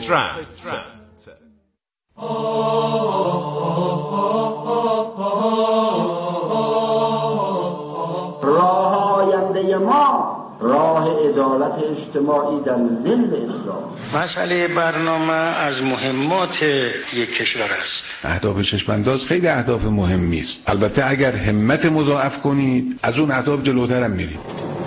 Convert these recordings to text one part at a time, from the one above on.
فطرت. راه آینده ما راه عدالت اجتماعی در ظل اسلام. مسئله برنامه از مهمات یک کشور است. اهداف چشم‌انداز خیلی اهداف مهمی است. البته اگر همت مضاعف کنید از اون اهداف جلوتر هم میرید.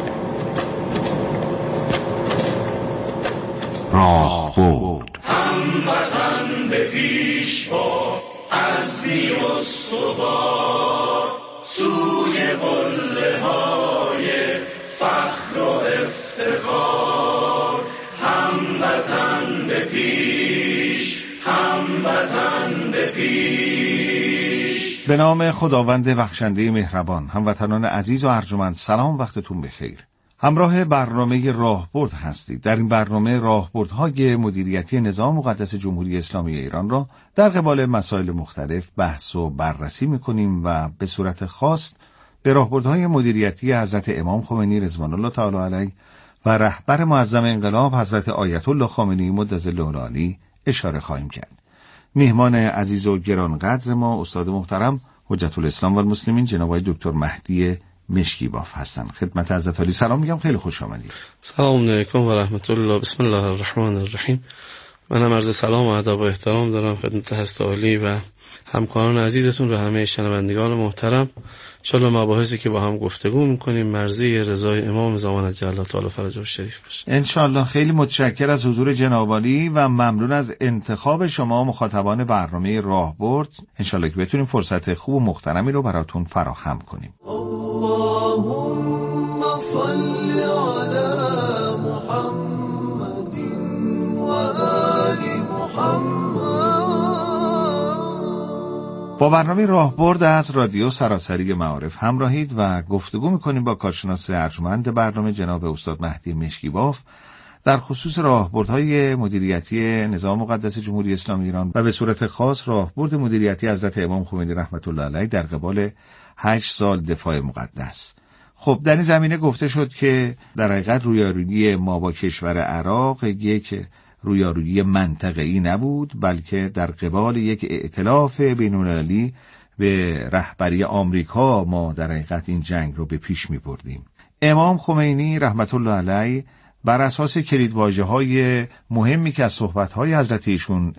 راهبرد هموطن به پیش با عزمی استوار سوی قله های فخر و افتخار. هموطن به پیش، هموطن به پیش. به نام خداوند بخشنده مهربان. هموطنان عزیز و ارجمند، سلام، وقتتون بخیر. همراه برنامه راهبرد هستید. در این برنامه راهبردهای مدیریتی نظام مقدس جمهوری اسلامی ایران را در قبال مسائل مختلف بحث و بررسی می‌کنیم و به صورت خاص به راهبردهای مدیریتی حضرت امام خمینی رضوان الله تعالی علیه و رهبر معظم انقلاب حضرت آیت الله خامنه‌ای مدظله العالی اشاره خواهیم کرد. میهمان عزیز و گرانقدر ما استاد محترم حجت الاسلام و المسلمین جناب آقای دکتر مهدی مشکیباف هستن. خدمت حضرت عالی سلام میگم، خیلی خوش آمدید. سلام علیکم و رحمت الله. بسم الله الرحمن الرحیم. منم عرض سلام و ادب و احترام دارم خدمت حضرت عالی و همکاران عزیزتون و همه شنوندگان محترم. انشالله مباحثی که با هم گفتگو میکنیم مرضی رضای امام زمان جل تعالی فرجه الشریف باشه. انشالله. خیلی متشکر از حضور جناب عالی و ممنون از انتخاب شما مخاطبان برنامه راهبرد. انشالله که بتونیم فرصت خوب و محترمی رو براتون فراهم کنیم. اللهم صل علی محمد و آل محمد. با برنامه راهبرد از رادیو سراسری معارف همراهید و گفتگو میکنیم با کارشناس ارجمند برنامه جناب استاد مهدی مشکیباف در خصوص راهبردهای مدیریتی نظام مقدس جمهوری اسلامی ایران و به صورت خاص راهبرد مدیریتی حضرت امام خمینی رحمت الله علیه در قبال 8 سال دفاع مقدس. خب در این زمینه گفته شد که در حقیقت رویارویی ما با کشور عراق یک رویارویی منطقه‌ای نبود، بلکه در قبال یک ائتلاف بین‌المللی به رهبری آمریکا ما در حقیقت این جنگ رو به پیش می‌بردیم. امام خمینی رحمت الله علیه بر اساس کلیدواژه‌های مهمی که از صحبت‌های حضرت ایشون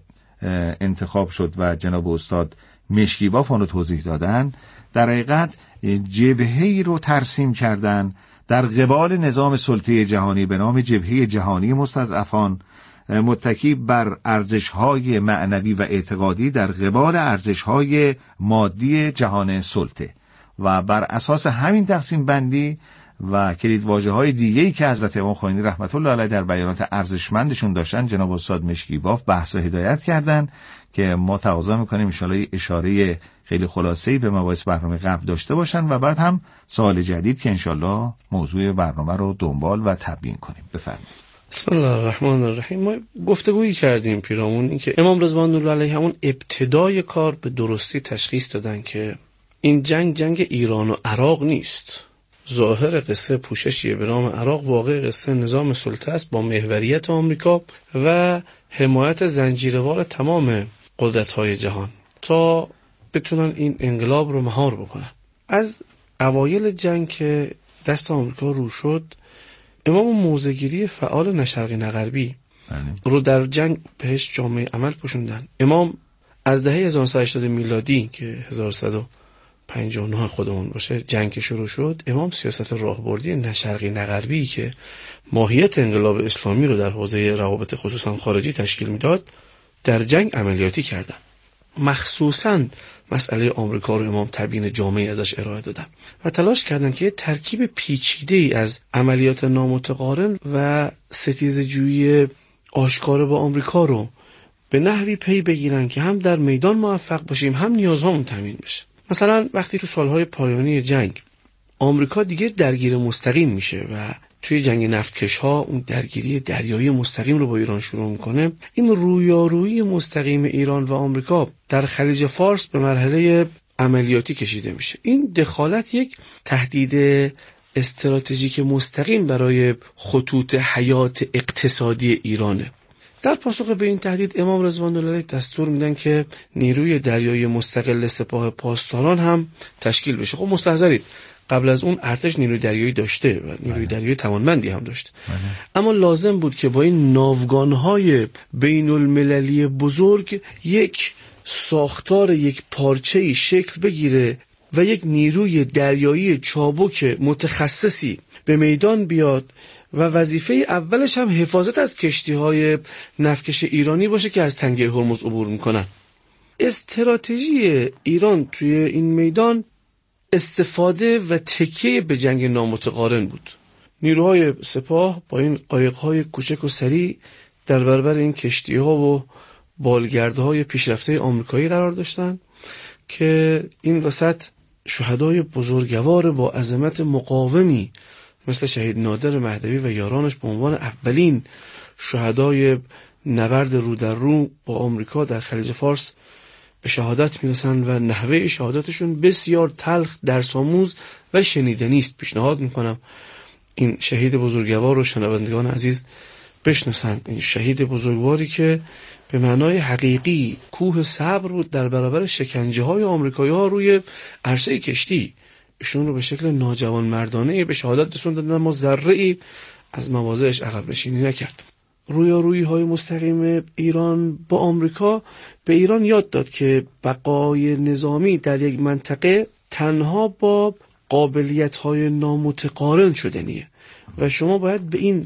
انتخاب شد و جناب استاد مشکیباف آن رو توضیح دادن، در حقیقت جبهه‌ای رو ترسیم کردن در قبال نظام سلطه جهانی به نام جبهه جهانی مستضعفان، متکی بر ارزش‌های معنوی و اعتقادی در قبال ارزش‌های مادی جهان سلطه و بر اساس همین تقسیم بندی و کلیدواژه‌های دیگه‌ای که حضرت امام خمینی رحمت الله علیه در بیانات ارزشمندشون داشتن جناب استاد مشکیباف بحث و هدایت کردند که ما تقاضا می‌کنیم ان شاءالله اشاره خیلی خلاصه‌ای به مباحث برنامه قبل داشته باشن و بعد هم سوال جدید که ان شاءالله موضوع برنامه رو دنبال و تبیین کنیم. بفرمایید. بسم الله الرحمن الرحیم. ما گفتگویی کردیم پیرامون این که امام رضوان الله علیه همون ابتدای کار به درستی تشخیص دادن که این جنگ ایران و عراق نیست. ظاهر قصه پوششیه به نام عراق، واقع قصه نظام سلطه است با محوریت آمریکا و حمایت زنجیروار تمام قدرت‌های جهان تا بتونن این انقلاب رو مهار بکنن. از اوایل جنگ که دست آمریکا رو شد، امام موضع‌گیری فعال نه شرقی نه غربی رو در جنگ بهش جامعه عمل پوشوندن. امام از دهه 1980 میلادی که 1159 خودمون باشه جنگ شروع شد، امام سیاست راهبردی نه شرقی نه غربی که ماهیت انقلاب اسلامی رو در حوزه روابط خصوصا خارجی تشکیل میداد در جنگ عملیاتی کردن. مخصوصاً مسئله آمریکا رو امام تبیین جامعی ازش ارائه دادن و تلاش کردن که ترکیب پیچیده‌ای از عملیات نامتقارن و ستیزه‌جویی آشکار با آمریکا رو به نحوی پی بگیرن که هم در میدان موفق باشیم هم نیازهامون تامین بشه. مثلا وقتی تو سالهای پایانی جنگ آمریکا دیگه درگیر مستقیم میشه و توی جنگ نفتکش ها اون درگیری دریایی مستقیم رو با ایران شروع میکنه، این رویارویی مستقیم ایران و آمریکا در خلیج فارس به مرحله عملیاتی کشیده میشه. این دخالت یک تهدید استراتژیک مستقیم برای خطوط حیات اقتصادی ایرانه. در پاسخ به این تهدید امام رضوان الله علیه دستور میدن که نیروی دریایی مستقل سپاه پاسداران هم تشکیل بشه. خب مستحضرید قبل از اون ارتش نیروی دریایی داشته و نیروی دریایی توانمندی هم داشته، اما لازم بود که با این ناوگانهای بین المللی بزرگ یک ساختار یک پارچه‌ای شکل بگیره و یک نیروی دریایی چابک متخصصی به میدان بیاد و وظیفه اولش هم حفاظت از کشتی‌های نفتکش ایرانی باشه که از تنگه هرمز عبور میکنن. استراتژی ایران توی این میدان استفاده و تکیه به جنگ نامتقارن بود. نیروهای سپاه با این قایق‌های کوچک و سریع در برابر این کشتی‌ها و بالگردهای پیشرفته آمریکایی قرار داشتن که این وسط شهدای بزرگوار با عظمت مقاومی مثل شهید نادر مهدوی و یارانش به عنوان اولین شهدای نبرد رو در رو با آمریکا در خلیج فارس به شهادت میرسن و نحوه شهادتشون بسیار تلخ، درس‌آموز و شنیدنی است. پیشنهاد میکنم این شهید بزرگوار رو شنوندگان عزیز بشناسند. این شهید بزرگواری که به معنای حقیقی کوه صبر بود در برابر شکنجه‌های آمریکایی‌ها روی عرصه کشتی. ایشون رو به شکل ناجوان مردانه به شهادت رسوندن، اما ذره‌ای از مواضعش عقب نشینی نکرد. رویارویی‌های مستقیم ایران با آمریکا به ایران یاد داد که بقای نظامی در یک منطقه تنها با قابلیت‌های نامتقارن شدنیه و شما باید به این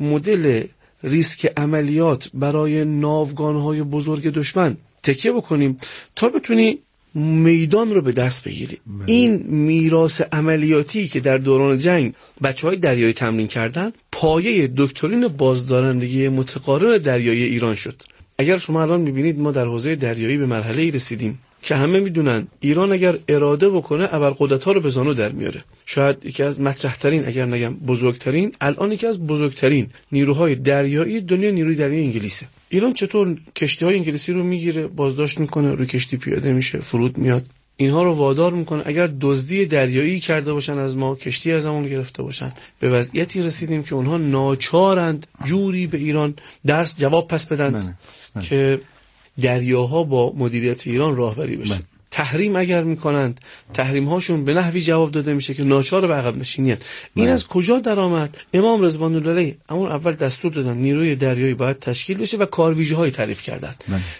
مدل ریسک عملیات برای ناوگان‌های بزرگ دشمن تکیه بکنیم تا بتونی میدان رو به دست بگیری. این میراث عملیاتی که در دوران جنگ بچه‌های دریایی تمرین کردن پایه دکترین بازدارندگی متقارن دریایی ایران شد. اگر شما الان می‌بینید ما در حوزه دریایی به مرحله‌ای رسیدیم که همه میدونن ایران اگر اراده بکنه ابرقدرت‌ها رو به زانو در میاره. شاید یکی از مطرح‌ترین اگر نگم بزرگترین، الان یکی از بزرگترین نیروهای دریایی دنیا نیروی دریایی انگلیسه. ایران چطور کشتی‌های انگلیسی رو میگیره، بازداشت میکنه، روی کشتی پیاده میشه، فرود میاد، اینها رو وادار میکنه اگر دزدی دریایی کرده باشن از ما، کشتی از همون گرفته باشن. به وضعیتی رسیدیم که اونها ناچارند جوری به ایران درس جواب پس بدن که دریاها با مدیریت ایران راهبری بشه. تحریم اگر میکنند، تحریم هاشون به نحوی جواب داده میشه که ناچار به عقب نشینی هستند. این از کجا در آمد؟ امام رضوان الله علیه همون اول دستور دادن نیروی دریایی باید تشکیل بشه و کارویژه‌های تعریف کردن،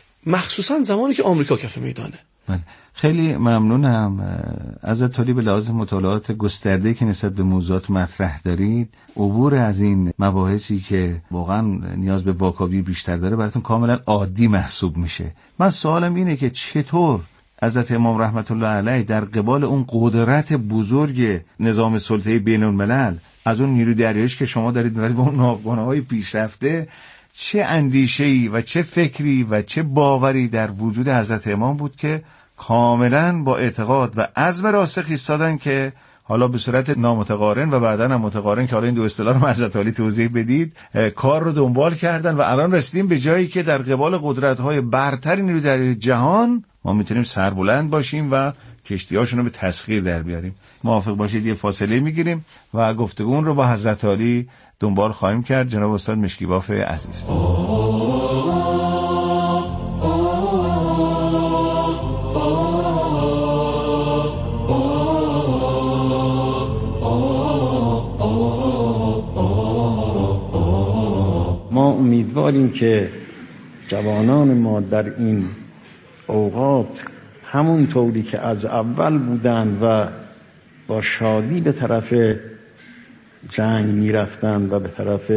مخصوصا زمانی که آمریکا کف میدانه. خیلی ممنونم ازت تولی به لحاظ مطالعات گسترده‌ای که نسبت به موضوعات مطرح دارید. عبور از این مباحثی که واقعا نیاز به واکاوی بیشتر داره براتون کاملا عادی محسوب میشه. من سوالم اینه که چطور حضرت امام رحمت الله علیه در قبال اون قدرت بزرگ نظام سلطه‌ای بین الملل از اون نیروی دریاییش که شما دارید می‌برید با اون ناوگانه‌های پیشرفته، چه اندیشه‌ای و چه فکری و چه باوری در وجود حضرت امام بود که کاملا با اعتقاد و عزم راسخ ایستادن که حالا به صورت نامتقارن و بعداً هم متقارن که حالا این دو اصطلاح رو حضرت علی توضیح بدید کار رو دنبال کردن و الان رسیدیم به جایی که در قبال قدرت‌های برتر نیروی دریایی جهان ما میتونیم سربلند باشیم و کشتی‌هاشون رو به تسخیر در بیاریم. موافق باشید یه فاصله میگیریم و گفتگو رو با حضرت علی دنبال خواهیم کرد. جناب استاد مشکیباف عزیز. ما امیدواریم که جوانان ما در این اوقات همون طوری که از اول بودند و با شادی به طرف جنگ میرفتند و به طرف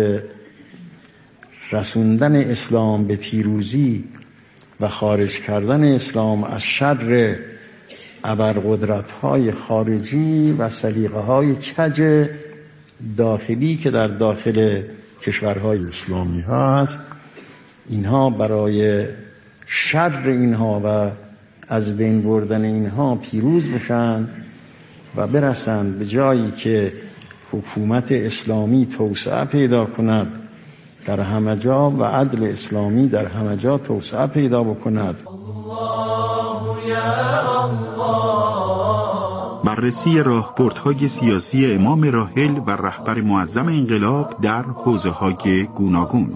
رسوندن اسلام به پیروزی و خارج کردن اسلام از شر ابرقدرت‌های خارجی و سلیقه‌های کج داخلی که در داخل کشورهای اسلامی هست، اینها برای شر اینها و از بین بردن اینها پیروز بشند و برسند به جایی که حکومت اسلامی توسعه پیدا کند در همه جا و عدل اسلامی در همه جا توسعه پیدا بکند. بر بررسی راهبردهای سیاسی امام راحل و رهبر معظم انقلاب در حوزه‌های گوناگون.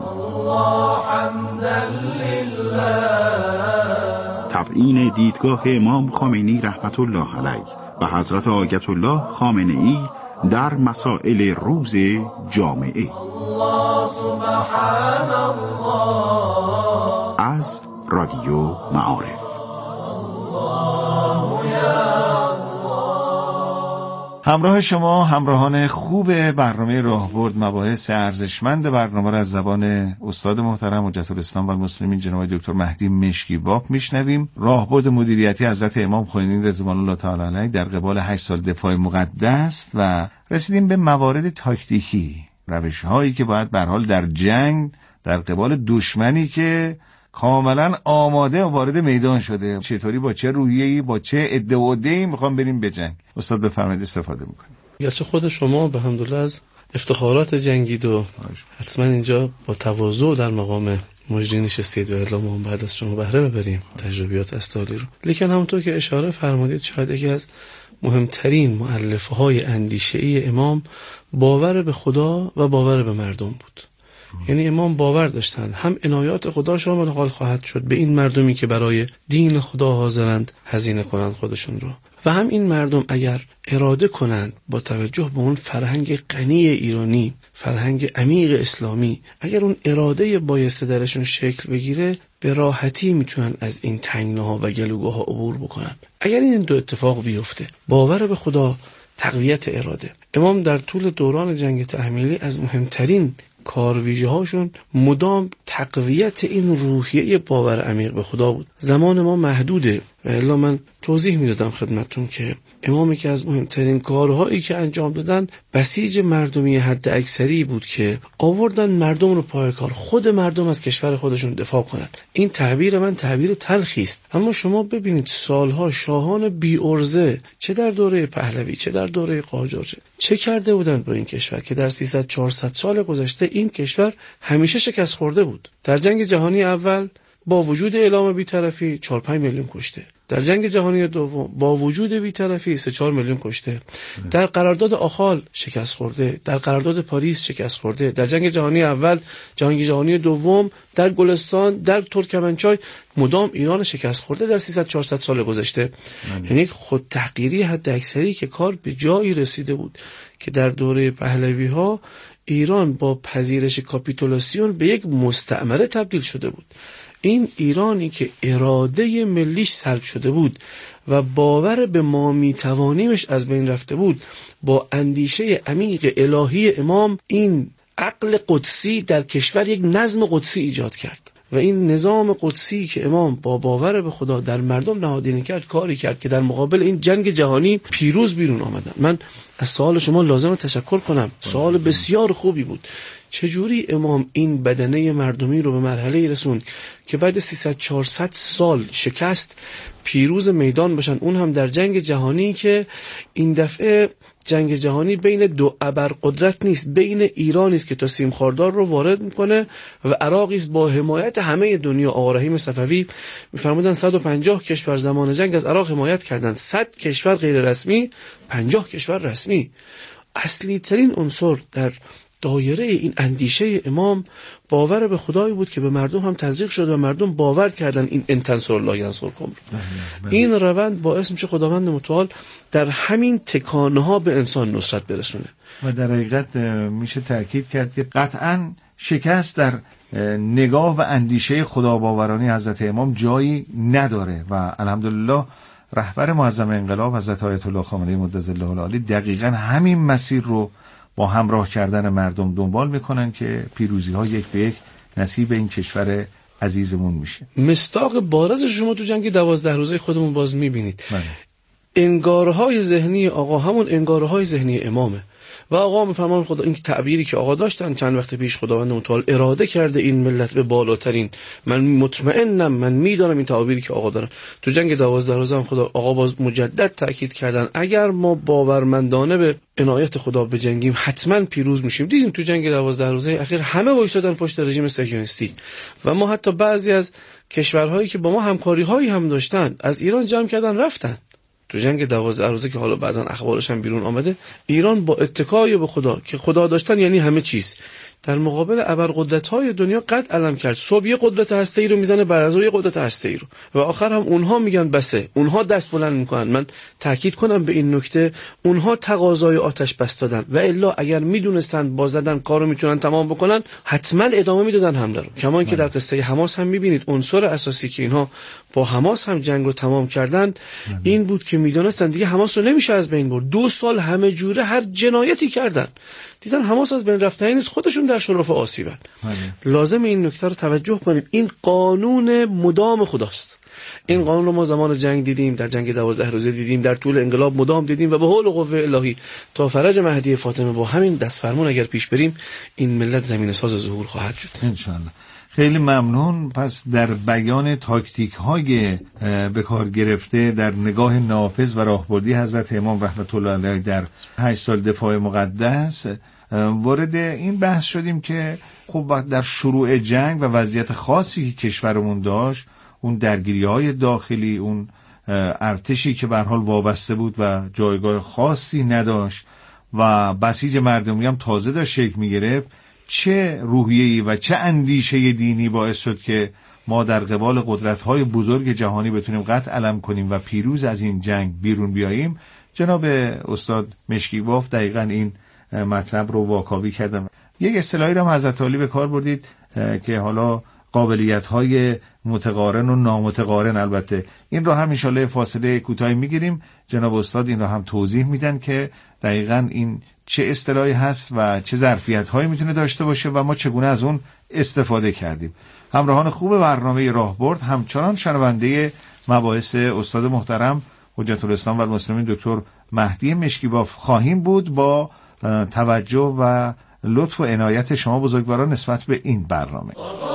تبیین دیدگاه امام خامنه‌ای رحمت الله علیه و حضرت آیت الله خامنه‌ای در مسائل روز جامعه. از رادیو معارف. همراه شما همراهان خوب برنامه راهبرد، مباحث ارزشمند برنامه را از زبان استاد محترم حجت الاسلام و المسلمین جناب دکتر مهدی مشکیباف میشنویم. راهبرد مدیریتی حضرت امام خمینی رضوان الله تعالی علیه در قبال 8 سال دفاع مقدس و رسیدیم به موارد تاکتیکی، روش‌هایی که باید به هر حال در جنگ در قبال دشمنی که کاملا آماده و وارد میدان شده، چطوری با چه روحیه‌ای با چه عده و عده‌ای میخوام بریم به جنگ. استاد بفرمایید استفاده میکنیم. گرچه خود شما به الحمدلله از افتخارات جنگید و حتما اینجا با تواضع در مقام مجری نشستید و الا ما بعد از شما بهره ببریم تجربیات استالی رو. لیکن همونطور که اشاره فرمودید شاید یکی از مهمترین مؤلفه‌های اندیشه‌ای امام باور به خدا و باور به مردم بود. یعنی امام باور داشتند هم عنایات خدا شامل حال خواهد شد به این مردمی که برای دین خدا حاضرند هزینه کنند خودشون رو، و هم این مردم اگر اراده کنند با توجه به اون فرهنگ غنی ایرانی، فرهنگ عمیق اسلامی، اگر اون اراده بایسته درشون شکل بگیره به راحتی میتونن از این تنگناها و گلوگاها عبور بکنن. اگر این دو اتفاق بیفته، باور به خدا، تقویت اراده، امام در طول دوران جنگ تحمیلی از مهمترین کارویژه هاشون مدام تقویت این روحیه باور عمیق به خدا بود. زمان ما محدوده و الا من توضیح میدادم خدمتتون که امامی که از مهمترین کارهایی که انجام دادن بسیج مردمی حد اکثری بود که آوردن مردم رو پای کار، خود مردم از کشور خودشون دفاع کنن. این تعبیر من تعبیر تلخی است، اما شما ببینید سالها شاهان بی ارزه چه در دوره پهلوی چه در دوره قاجار چه کرده بودند با این کشور که در 300-400 سال گذشته این کشور همیشه شکست خورده بود. در جنگ جهانی اول با وجود اعلام بی‌طرفی 4-5 میلیون کشته، در جنگ جهانی دوم با وجود بی‌طرفی 3-4 میلیون کشته، در قرارداد آخال شکست خورده، در قرارداد پاریس شکست خورده، در جنگ جهانی اول، جنگ جهانی دوم، در گلستان، در ترکمنچای مدام ایران شکست خورده در 300-400 سال گذشته. یعنی خود تحقیری حد اکثری که کار به جایی رسیده بود که در دوره پهلوی ها ایران با پذیرش کاپیتولاسیون به یک مستعمره تبدیل شده بود. این ایرانی که اراده ملیش سلب شده بود و باور به ما میتوانیمش از بین رفته بود، با اندیشه عمیق الهی امام این عقل قدسی در کشور یک نظم قدسی ایجاد کرد و این نظام قدسی که امام با باور به خدا در مردم نهادینه کرد، کاری کرد که در مقابل این جنگ جهانی پیروز بیرون آمدن. من از سوال شما لازم تشکر کنم، سوال بسیار خوبی بود. چجوری امام این بدنه مردمی رو به مرحله رسوند که بعد 300-400 سال شکست پیروز میدان باشن، اون هم در جنگ جهانی که این دفعه جنگ جهانی بین دو ابرقدرت نیست، بین ایرانی است که تا سیم خاردار رو وارد میکنه و عراقی است با حمایت همه دنیا. آقا رحیم صفوی میفرمودن 150 کشور زمان جنگ از عراق حمایت کردن، 100 کشور غیر رسمی، 50 کشور رسمی. اصلی ترین عنصر در دایره این اندیشه امام باور به خدایی بود که به مردم هم تزریق شد و مردم باور کردن این انتنصر الله ینصرکم. این روند باعث میشه خداوند متعال در همین تکانه ها به انسان نصرت برسونه و در حقیقت میشه تأکید کرد که قطعاً شکست در نگاه و اندیشه خداباورانی حضرت امام جایی نداره و الحمدلله رهبر معظم انقلاب حضرت آیت الله خامنه‌ای مدظ الله العالی دقیقاً همین مسیر رو با همراه کردن مردم دنبال میکنن که پیروزی ها یک به یک نصیب این کشور عزیزمون میشه. مصداق بارز شما تو جنگ 12 روزه خودمون باز میبینید. انگارهای ذهنی آقا همون انگارهای ذهنی امامه و آقا میفرمان خدا این تعبیری که آقا داشتن چند وقت پیش خداوند متعال اراده کرده این ملت به بالاترین، من مطمئنم، من میدانم این تعبیری که آقا دارن. تو جنگ 12 روزه هم خدا آقا باز مجدد تاکید کردن اگر ما باورمندانه به عنایت خدا بجنگیم حتما پیروز میشیم. دیدیم تو جنگ 12 روزه اخیر همه وایسادن پشت رژیم صهیونیستی و ما حتی بعضی از کشورهایی که با ما همکاری هایی هم داشتن از ایران جمع کردن رفتن. تو جنگ 12 روزه که حالا بعضن اخبارش هم بیرون آمده، ایران با اتکای به خدا که خدا داشتن یعنی همه چیز، در مقابل ابرقدرت‌های دنیا قد علم کرد. صبح یه قدرت هسته‌ای رو میزنه، بعد از اون یه قدرت هسته‌ای رو، و آخر هم اونها میگن بسه، اونها دست بلند میکنن. من تاکید کنم به این نکته، اونها تقاضای آتش بس دادن، و الا اگر میدونستن با زدن کارو میتونن تمام بکنن حتما ادامه میدادن حمله رو. کما اینکه در قصه حماس هم میبینید عنصر اساسی که اینها با حماس هم جنگ رو تمام کردن این بود که میدونستن دیگه حماس رو نمیشه از بین برد. 2 سال همه جوره هر جنایتی کردن، دیدن حماس از بین رفتنی نیست، خودشون در شرف آسیبن. لازم این نکته رو توجه کنیم، این قانون مدام خداست. این قانون رو ما زمان جنگ دیدیم، در جنگ 12 روزه دیدیم، در طول انقلاب مدام دیدیم، و به حول قوه الهی تا فرج مهدی فاطمه با همین دست فرمون اگر پیش بریم این ملت زمین ساز ظهور خواهد شد انشاءالله. خیلی ممنون. پس در بیان تاکتیک های به کار گرفته در نگاه نافذ و راهبردی حضرت امام رحمت الله علیه در 8 سال دفاع مقدس وارد این بحث شدیم که خب در شروع جنگ و وضعیت خاصی که کشورمون داشت، اون درگیری‌های داخلی، اون ارتشی که به هر حال وابسته بود و جایگاه خاصی نداشت و بسیج مردمی هم تازه داشت شکل می‌گرفت، چه روحیه‌ای و چه اندیشه دینی باعث شد که ما در قبال قدرت‌های بزرگ جهانی بتونیم قطع علم کنیم و پیروز از این جنگ بیرون بیاییم. جناب استاد مشکیباف دقیقاً این مطلب رو واکاوی کردن. یک اصطلاحی رو هم حضرت علی به کار بردید که حالا قابلیت‌های متقارن و نامتقارن، البته این رو هم انشالله فاصله کوتاهی میگیریم. جناب استاد این رو هم توضیح میدن که دقیقاً این چه اصطلاحی هست و چه ظرفیت‌هایی میتونه داشته باشه و ما چگونه از اون استفاده کردیم. همراهان خوب برنامه راهبرد همچنان شنونده مباحث استاد محترم حجت الاسلام و المسلمین دکتر مهدی مشکیباف خواهیم بود با توجه و لطف و عنایت شما بزرگواران نسبت به این برنامه.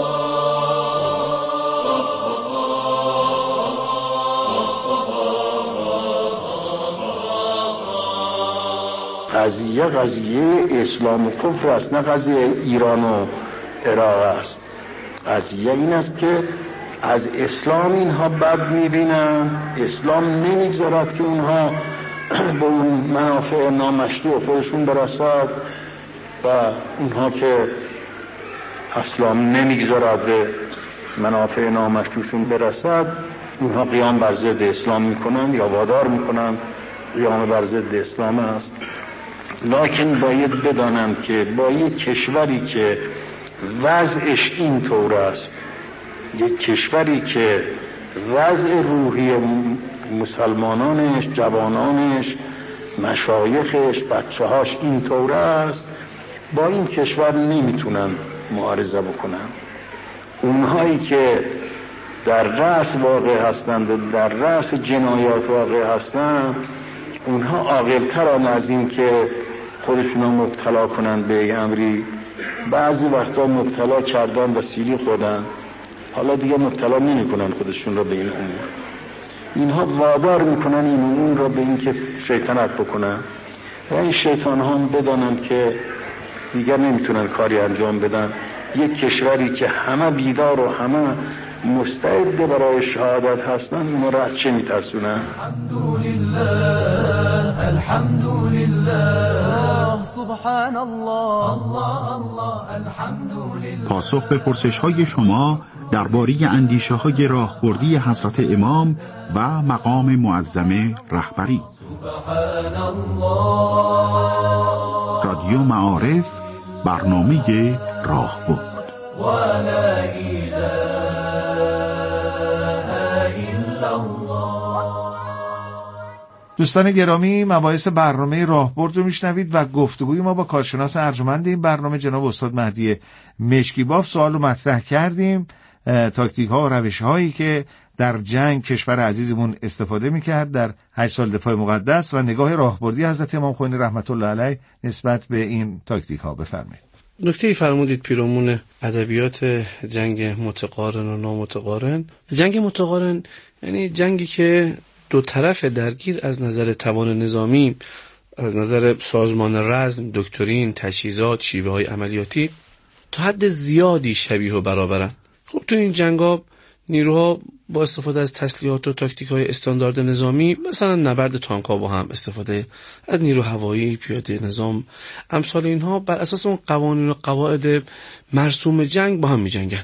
قضیه اسلام و کفر است، نه قضیه ایران و عراق است. قضیه این است که از اسلام اینها بد میبینن، اسلام نمیگذارد که اونها به اون منافع نامشروع خودشون برسد و اونها که اسلام نمیگذارد به منافع نامشروعشون برسد اونها قیام بر ضد اسلام میکنن یا وادار میکنن قیام بر ضد اسلام است. لکن باید بدانم که با یک کشوری که وضعش این طور است، یک کشوری که وضع روحی مسلمانانش، جوانانش، مشایخش، بچه‌هاش این طور است، با این کشور نمیتونن معارضه بکنن. اونهایی که در رأس واقع هستند و در رأس جنایات واقع هستند اونها عاقل‌ترن از این که خودشون مبتلا کنن به امری. بعضی وقتا مبتلا کردن و سیلی خودن، حالا دیگه مبتلا نمی کنن خودشون رو به این امور. اینها وادار میکنن این اون رو به این که شیطنت بکنن و این شیطان هم بدانن که دیگر نمیتونن کاری انجام بدن. یک کشوری که همه بیدار و همه مستعد برای شهادت هستن اونها را از چه میترسونن؟ الحمدلله سبحان الله الحمدلله. پاسخ به پرسش‌های شما درباره اندیشه‌های راهبردی حضرت امام و مقام معظم رهبری. رادیو معارف، برنامه راهبرد. دوستان گرامی، مباحث برنامه راهبرد رو میشنوید و گفتگوی ما با کارشناس ارجمند این برنامه جناب استاد مهدی مشکیباف. سوال رو مطرح کردیم، تاکتیک ها و روش هایی که در جنگ کشور عزیزمون استفاده میکرد در 8 سال دفاع مقدس و نگاه راهبردی حضرت امام خمینی رحمت الله علیه نسبت به این تاکتیک ها. بفرمایید. نکته‌ای فرمودید پیرامون ادبیات جنگ متقارن و نامتقارن. جنگ متقارن یعنی جنگی که دو طرف درگیر از نظر توان نظامی، از نظر سازمان رزم، دکترین، تجهیزات، شیوه‌های عملیاتی تا حد زیادی شبیه و برابرن. خب تو این جنگ‌ها نیروها با استفاده از تسلیحات و تاکتیک‌های استاندارد نظامی، مثلا نبرد تانک‌ها با هم، استفاده از نیرو هوایی، پیاده نظام، امثال اینها، بر اساس اون قوانین و قواعد مرسوم جنگ با هم می‌جنگن.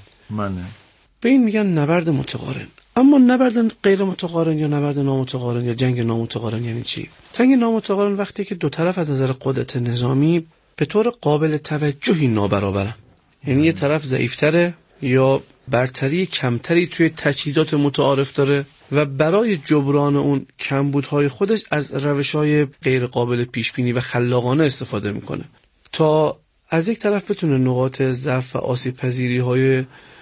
به این میگن نبرد متقارن. اما نبرد غیر متقارن یا نبرد نامتقارن یا جنگ نامتقارن یعنی چی؟ جنگ نامتقارن وقتی که دو طرف از نظر قدرت نظامی به طور قابل توجهی نابرابرن، یعنی یه طرف ضعیف‌تره یا برتری کمتری توی تجهیزات متعارف داره و برای جبران اون کمبودهای خودش از روش‌های غیر قابل پیش‌بینی و خلاقانه استفاده میکنه تا از یک طرف بتونه نقاط ضعف و آسیب‌پذیری‌های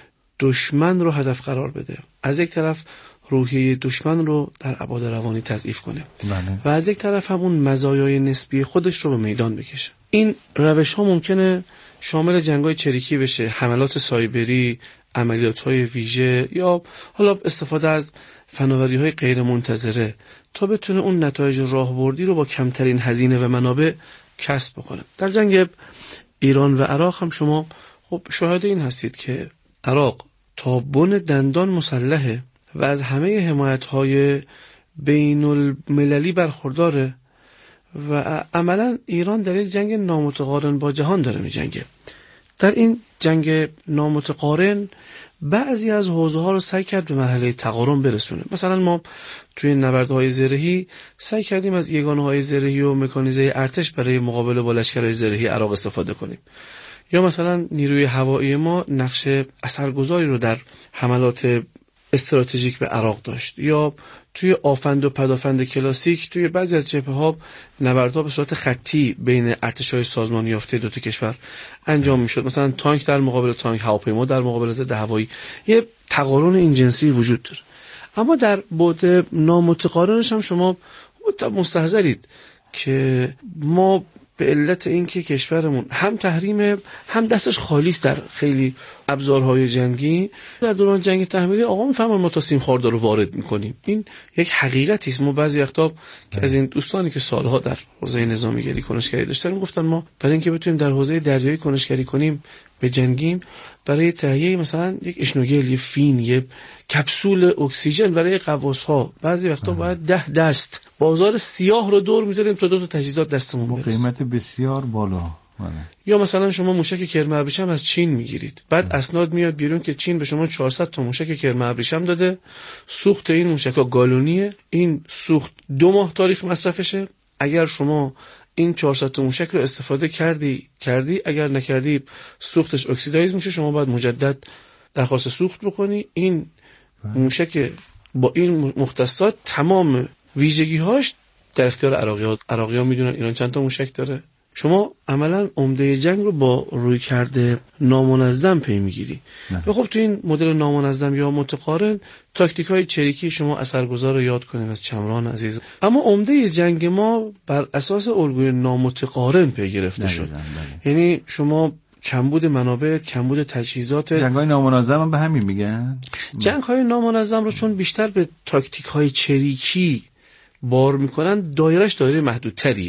دشمن رو هدف قرار بده، از یک طرف روحیه دشمن رو در ابعاد روانی تضعیف کنه و از یک طرف هم اون مزایای نسبی خودش رو به میدان بکشه. این روش‌ها ممکنه شامل جنگ‌های چریکی بشه، حملات سایبری، عملیات‌های ویژه یا حالا استفاده از فناوری‌های غیر منتظره تا بتونه اون نتایج راهبردی رو با کمترین هزینه و منابع کسب بکنه. در جنگ ایران و عراق هم شما خب شاهد این هستید که عراق تا بن دندان مسلحه و از همه حمایت‌های بین المللی برخورداره و عملا ایران در یک جنگ نامتقارن با جهان داره می جنگه. در این جنگ نامتقارن بعضی از حوزه‌ها رو سعی کرد به مرحله تقارن برسونه. مثلا ما توی نبردهای زرهی سعی کردیم از یگانه‌های زرهی و مکانیزه ارتش برای مقابله با لشکرهای زرهی عراق استفاده کنیم. یا مثلا نیروی هوایی ما نقش اثرگذاری رو در حملات استراتژیک به عراق داشت، یا توی آفند و پدافند کلاسیک توی بعضی از جبهه‌ها نبردها به صورت خطی بین ارتش‌های سازمان یافته دو تا کشور انجام می‌شد. مثلا تانک در مقابل تانک، هواپیما در مقابل ضد هوایی، یه تقارن این جنسی وجود داره. اما در بعد نامتقارنش هم شما مستحضرید که ما به علت اینکه کشورمون هم تحریم هم دستش خالی است در خیلی ابزارهای جنگی، در دوران جنگ تحمیلی آقا میفهمن ما تا سیم خاردار رو وارد میکنیم. این یک حقیقتی است. ما بعضی وقتا که از این دوستانی که سالها در حوزه نظامیگری کنشگری داشتن گفتن ما برای اینکه بتونیم در حوزه دریایی کنشگری کنیم به جنگیم، برای تهیه مثلا یک اشنوگل، یه فین، یه کپسول اکسیژن برای غواص‌ها بعضی وقتا باید 10 دست بازار سیاه رو دور می‌زدیم تا 2 تا تجهیزات دستمون برسه. قیمت بسیار بالا. یا مثلا شما موشک کرم ابریشم از چین میگیرید، بعد اسناد میاد بیرون که چین به شما 400 تا موشک کرم ابریشم داده، سوخت این موشک‌ها گالونیه، این سوخت 2 ماه تاریخ مصرفشه. اگر شما این 400 تا موشک رو استفاده کردی، اگر نکردی سوختش اکسیدایز میشه، شما باید مجدد درخواست سوخت بکنی. این موشک با این مختصات تمام ویژگی‌هاش در اختیار عراقی‌ها میدونن ایران چند تا موشک داره. شما عملا عمده جنگ رو با روی کرده نامنظم پی میگیری. و خب تو این مدل نامنظم یا متقارن تاکتیک‌های چریکی شما اثرگذار رو یاد کنیم از چمران عزیز. اما عمده جنگ ما بر اساس الگوی نامتقارن پی گرفته شد. یعنی شما کمبود منابع، کمبود تجهیزات. جنگ‌های نامنظم هم به همین میگن. جنگ‌های نامنظم رو چون بیشتر به تاکتیک‌های چریکی بار میکنن، دایرش دایره محدودتریه.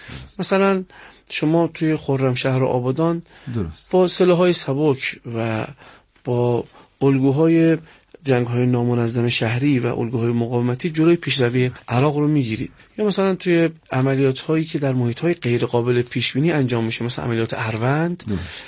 مثلا شما توی خرمشهر و آبادان با سلاح‌های سبک و با الگوهای جنگ‌های نامنظم شهری و الگوهای مقاومتی جلوی پیشروی عراق رو میگیرید. یا مثلا توی عملیات‌هایی که در محیط‌های غیر قابل پیش‌بینی انجام میشه، مثلا عملیات اروند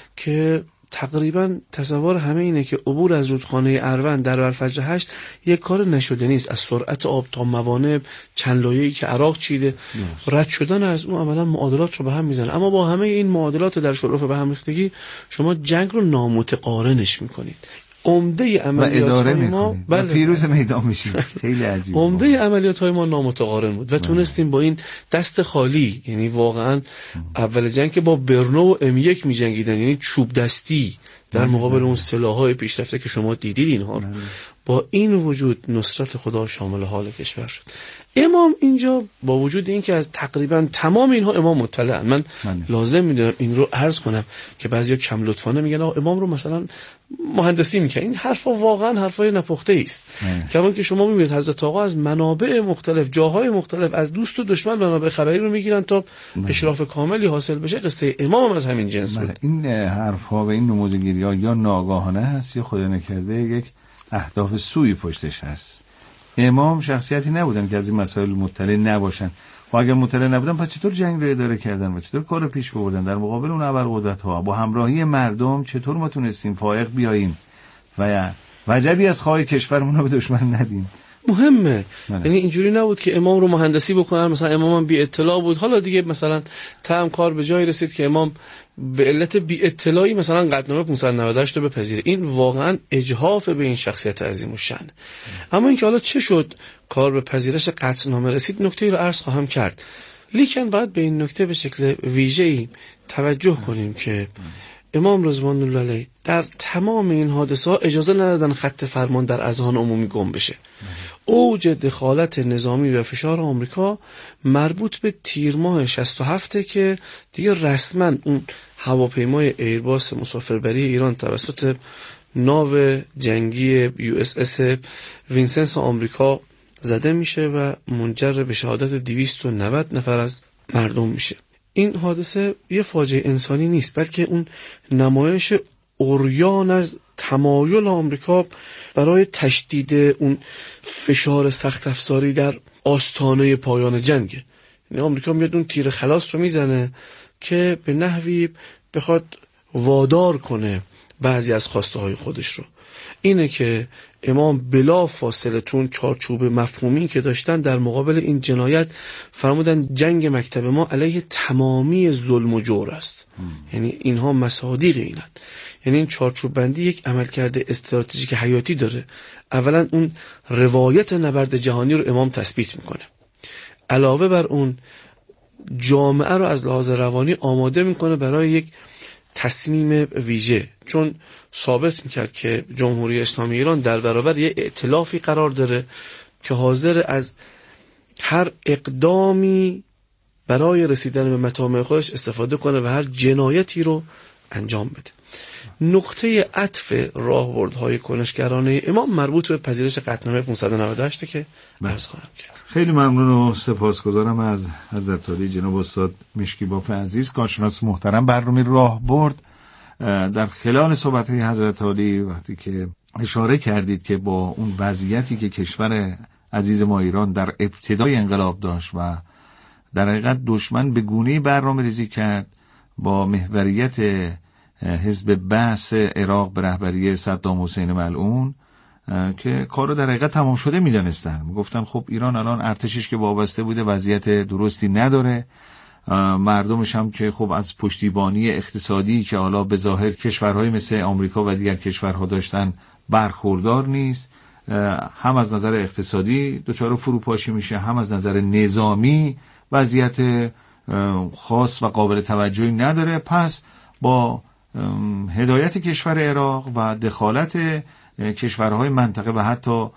که تقریبا تصور همه اینه که عبور از رودخانه اروند در برفجر 8 یک کار نشده نیست. از سرعت آب تا موانع چند لایه‌ای که عراق چیده، رد شدن از اون عملا معادلات رو به هم میزنه. اما با همه این معادلات در شرف به هم ریختگی شما جنگ رو نامتقارنش میکنید. عمده عملیات ما پیروز میدان میشیم. خیلی عجیبه. عمده عملیات های ما نامتقارن بود و تونستیم با این دست خالی، یعنی واقعا اول جنگ که با برنو و M1 می‌جنگیدن، یعنی چوب دستی در مقابل اون سلاح‌های پیشرفته که شما دیدید اینها، با این وجود نصرت خدا شامل حال کشور شد. امام اینجا با وجود این که از تقریبا تمام اینها امام مطلع، من لازم میدونم این رو عرض کنم که بعضیا کم لطفانه میگن امام رو مثلا مهندسی میکنه. این حرفا واقعا حرفای نپخته است. کما که شما میبینید حضرت آقا از منابع مختلف، جاهای مختلف، از دوست و دشمن منابع خبری رو میگیرن تا اشراف کاملی حاصل بشه. قصه امام هم از همین جنس بود. این حرفا و این نمودگیری‌ها یا ناگاهانه هست یا خدا نکرده یک اهداف سوی پشتش هست. امام شخصیتی نبودن که از این مسائل مطلع نباشن. و اگر مطلع نبودن پس چطور جنگ رو اداره کردن و چطور کار رو پیش بردن در مقابل اون ابرقدرت‌ها؟ با همراهی مردم چطور ما تونستیم فائق بیاییم و وجبی از خواهی کشورمون رو به دشمن ندیم؟ مهمه. یعنی اینجوری نبود که امام رو مهندسی بکنن، مثلا امام بی اطلاع بود، حالا دیگه مثلا تام کار به جای رسید که امام به علت بی اطلاعی مثلا قطعنامه 598 رو بپذیره. این واقعا اجحاف به این شخصیت عظیم الشأن. اما اینکه حالا چه شد کار به پذیرش قطعنامه رسید، نکته رو عرض خواهم کرد. لیکن باید به این نکته به شکل ویژه‌ای توجه کنیم که امام رضوان الله علیه در تمام این حادثه ها اجازه ندادن خط فرمان در اذهان عمومی گم بشه. اوج دخالت نظامی و فشار آمریکا مربوط به تیر ماه 67 که دیگه رسما اون هواپیمای ایرباس مسافربری ایران توسط ناو جنگی USS وینسنس آمریکا زده میشه و منجر به شهادت 290 نفر از مردم میشه. این حادثه یه فاجعه انسانی نیست، بلکه اون نمایش عریان از تمایل آمریکا برای تشدید اون فشار سخت افزاری در آستانه پایان جنگ. یعنی آمریکا میاد اون تیر خلاص رو میزنه که به نحوی بخواد وادار کنه بعضی از خواسته های خودش رو. اینه که امام بلا فاصله تون چارچوب مفهومی که داشتن در مقابل این جنایت فرمودن جنگ مکتب ما علیه تمامی ظلم و جور است. یعنی اینها مصادیق اینن. یعنی این چارچوب بندی یک عملکرد استراتژیک حیاتی داره. اولا اون روایت نبرد جهانی رو امام تثبیت میکنه، علاوه بر اون جامعه رو از لحاظ روانی آماده میکنه برای یک تصمیم ویژه، چون ثابت میکرد که جمهوری اسلامی ایران در برابر یک ائتلافی قرار داره که حاضر از هر اقدامی برای رسیدن به مطامع خودش استفاده کنه و هر جنایتی رو انجام بده. نقطه عطف راهبردهای کنشگرانه امام مربوط به پذیرش قطعنامه 598 که عرض خواهم کرد. خیلی ممنون و سپاسگزارم از حضرت عالی جناب استاد مشکیباف عزیز، کارشناس محترم. برنامه راهبرد در خلال صحبت‌های حضرت عالی وقتی که اشاره کردید که با اون وضعیتی که کشور عزیز ما ایران در ابتدای انقلاب داشت و در حقیقت دشمن به گونه‌ای برنامه‌ریزی کرد با محوریت حزب بعث عراق به رهبری صدام حسین ملعون که کارو در حقیقت تمام شده می‌دانستن. میگفتن خب ایران الان ارتشش که وابسته بوده وضعیت درستی نداره، مردمش هم که خب از پشتیبانی اقتصادی که حالا به ظاهر کشورهای مثل آمریکا و دیگر کشورها داشتن برخوردار نیست، هم از نظر اقتصادی دچار فروپاشی میشه، هم از نظر نظامی وضعیت خاص و قابل توجهی نداره. پس با هدایت کشور عراق و دخالت کشورهای منطقه و حتی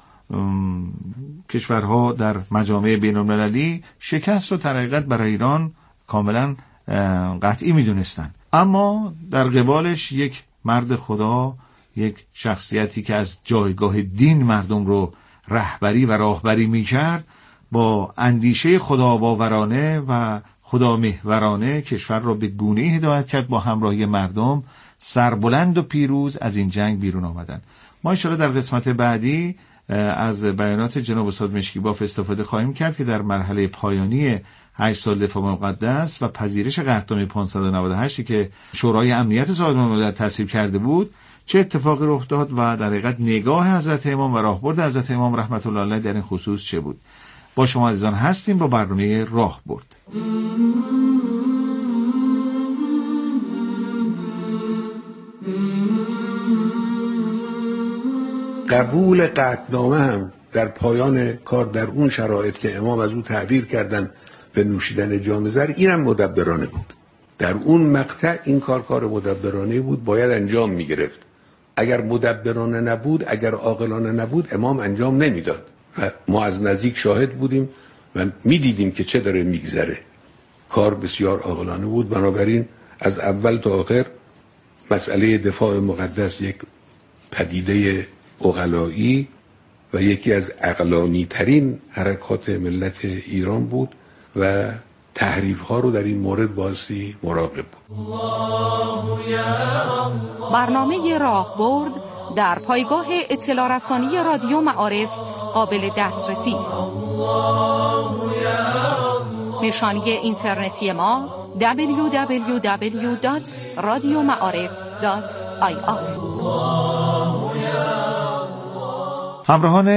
کشورها در مجامع بین‌المللی شکست رو در حقیقت برای ایران کاملا قطعی میدونستن. اما در قبالش یک مرد خدا، یک شخصیتی که از جایگاه دین مردم رو رهبری و راهبری میکرد، با اندیشه خداباورانه و خدامحورانه کشور را به گونه‌ای هدایت کرد با همراهی مردم سربلند و پیروز از این جنگ بیرون آمدن. ما انشاءالله در قسمت بعدی از بیانات جناب استاد مشکیباف استفاده خواهیم کرد که در مرحله پایانی 8 سال دفاع مقدس و پذیرش قطعنامه 598 که شورای امنیت سازمان ملل تصویب کرده بود چه اتفاقی رخ داد و در حقیقت نگاه حضرت امام و راهبرد حضرت امام رحمت الله علیه در این خصوص چه بود. با شما عزیزان هستیم با برنامه راهبرد. قبول قطعنامه هم در پایان کار در اون شرایط که امام از او تعبیر کردن به نوشیدن جام زر، اینم مدبرانه بود. در اون مقطع این کار مدبرانه بود، باید انجام میگرفت. اگر مدبرانه نبود، اگر عاقلانه نبود، امام انجام نمیداد و ما از نزدیک شاهد بودیم و میدیدیم که چه داره میگذره. کار بسیار عاقلانه بود. بنابراین از اول تا آخر مسئله دفاع مقدس یک پدیده عقلایی و یکی از عقلانی ترین حرکات ملت ایران بود و تحریف ها رو در این مورد بازی مراقب بود. برنامه راهبرد در پایگاه اطلاع رسانی رادیو معارف قابل دسترسی است. نشانی اینترنتی ما www.radiomaarif.ir. همراهان